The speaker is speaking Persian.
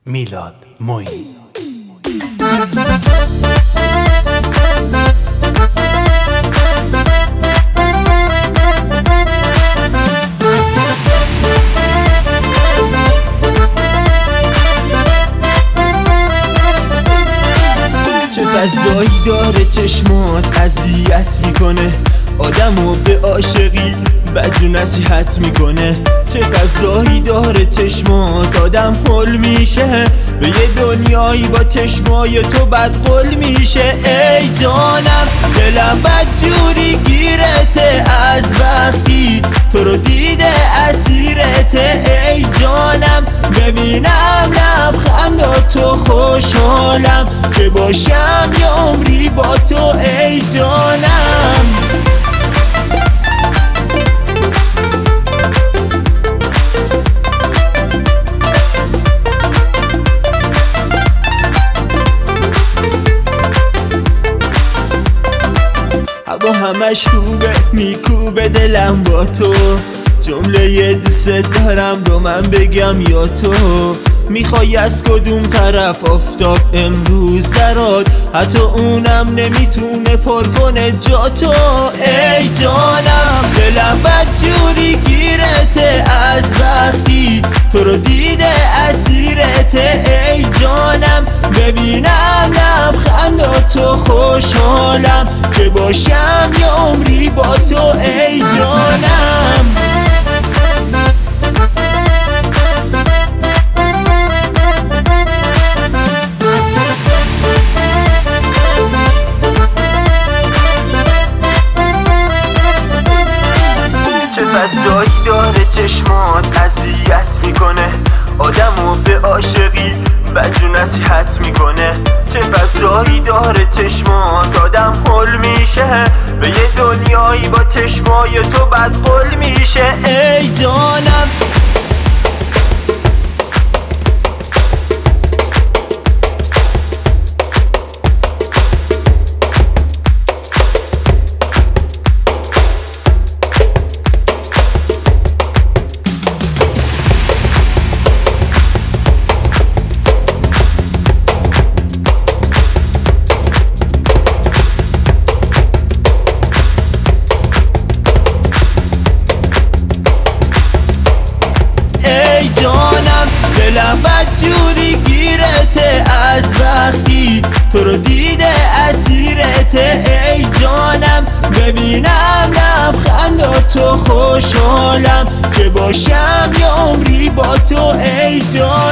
میلاد معینی. چه فضایی داره چشمات اذیت میکنه آدمو به عاشقی بدجور نصیحت میکنه. چه فضایی داره چشمات آدم هول میشه به یه دنیایی با چشمای تو بدقل میشه. ای جانم دلم بدجوری گیرته از وقتی تو رو دیده اسیرته. ای جانم ببینم لبخنداتو خوشحالم که باشم یه عمری با تو. ای جانم هوا همش خوبه میکوبه دلم با تو، جمله یه دوست دارم رو من بگم یا تو. میخوای از کدوم طرف آفتاب امروز دراد، حتی اونم نمیتونه پر کنه جا تو. ای جانم دلم بدجوری گیرته از وقتی تو رو دیده اسیرته. ای جانم ببینم لبخنداتو خوشحالم که باشم یه عمری با تو. ای جانم چه فضایی داره چشمات اذیت میکنه آدمو به عاشقی بدجور نصیحت میکنه. چه فضایی داره چشمات آدم هول میشه به یه دنیایی با چشمای تو بدقل میشه. ای جانم دلم بدجوری گیرته از وقتی تو رو دیده اسیرته. ای جانم ببینم لبخنداتو خوشحالم که باشم یه عمری با تو. ای جانم